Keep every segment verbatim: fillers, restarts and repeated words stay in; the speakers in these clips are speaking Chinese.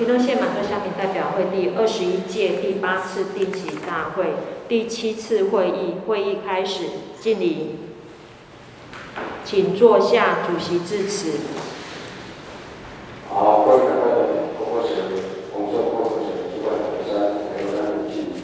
屏东县马克乡民代表会第二十一届第八次定期大会第七次会议，会议开始，敬礼，请坐下，主席致辞。 好，各位大家各位是工作部是主管同事，还有咱们进行。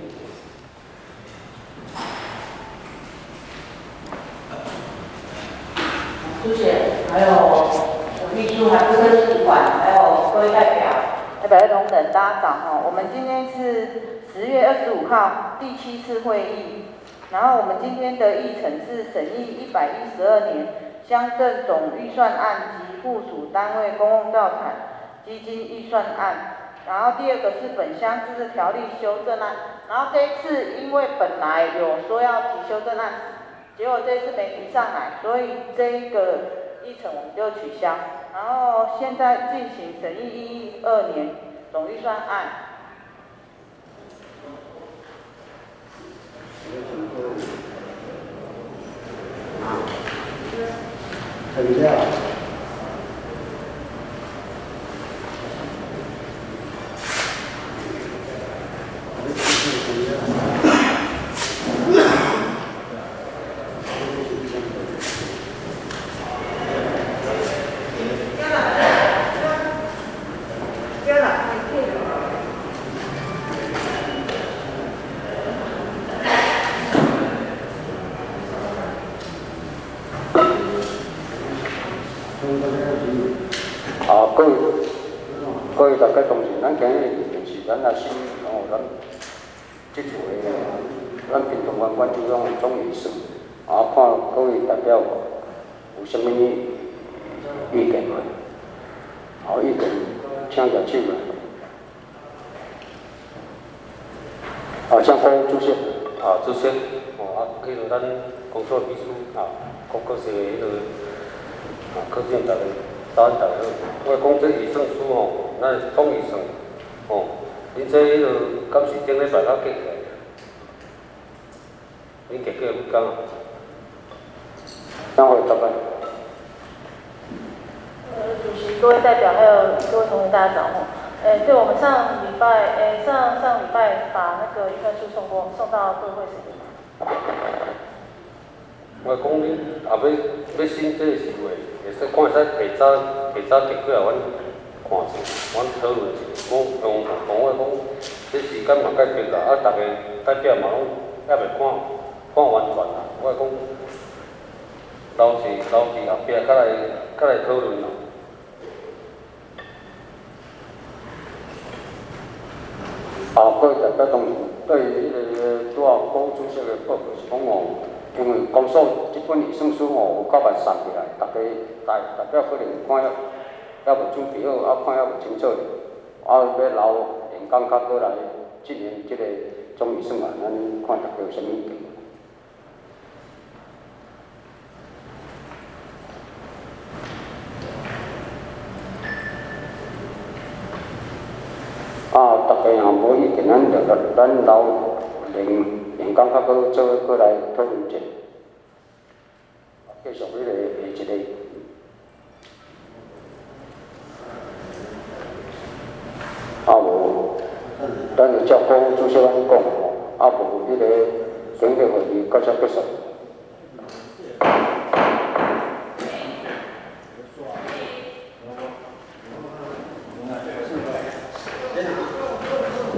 主席，还有秘书、还有各个主管，还有各位代表、代表会同仁，大家早哈。我们今天是十月二十五号第七次会议，然后我们今天的议程是审议一百一十二年乡镇总预算案及附属单位公共造产基金预算案。然后第二个是本乡自治条例修正案。然后这一次因为本来有说要提修正案，结果这一次没提上来，所以这一个议程我们就取消。然后现在进行审议一一二年总预算案。 成交。好，各位各位大家同志，咱今日就是咱也审哦，咱这次的咱屏东县县长总预算，啊，看各位代表有啥物意见无？好，意见请举手来。好，像郭主席， 啊，主席，哦，啊，迄个咱工作秘书啊，各个是迄个啊，可见大家。大家好，我讲这预算书吼，咱总预算吼，恁这迄个敢是顶礼拜才结起来？恁结过几工啊？ 那我答辩。 呃，主席、各位代表还有各位同仁，大家早吼。诶，对，我们上礼拜，诶，上上礼拜把那个预算书送过，送到各会审议。 我讲恁后尾要审这个时候，会使看会使提早提早提过来，阮看者，阮讨论者。我用同我讲，这时间嘛该迫啦，啊，逐个代表嘛拢还袂看看完全啦。我讲留是留是后壁再来再来讨论啦。 好，各位代表同志，对于迄个拄啊郭主席的报告是讲哦。因为公所这本预算书吼有九万送起来，大家大代表可能看了还未准备好，啊看还未清楚，啊要留员工较过来进行这个总预算案，咱看大家有啥物意见？啊，大家若无意见，咱就咱留员。员工较过做过来讨论者，继续迄个下一个。啊无，咱就照顾主席咱讲吼，啊无迄个经济会议到此结束。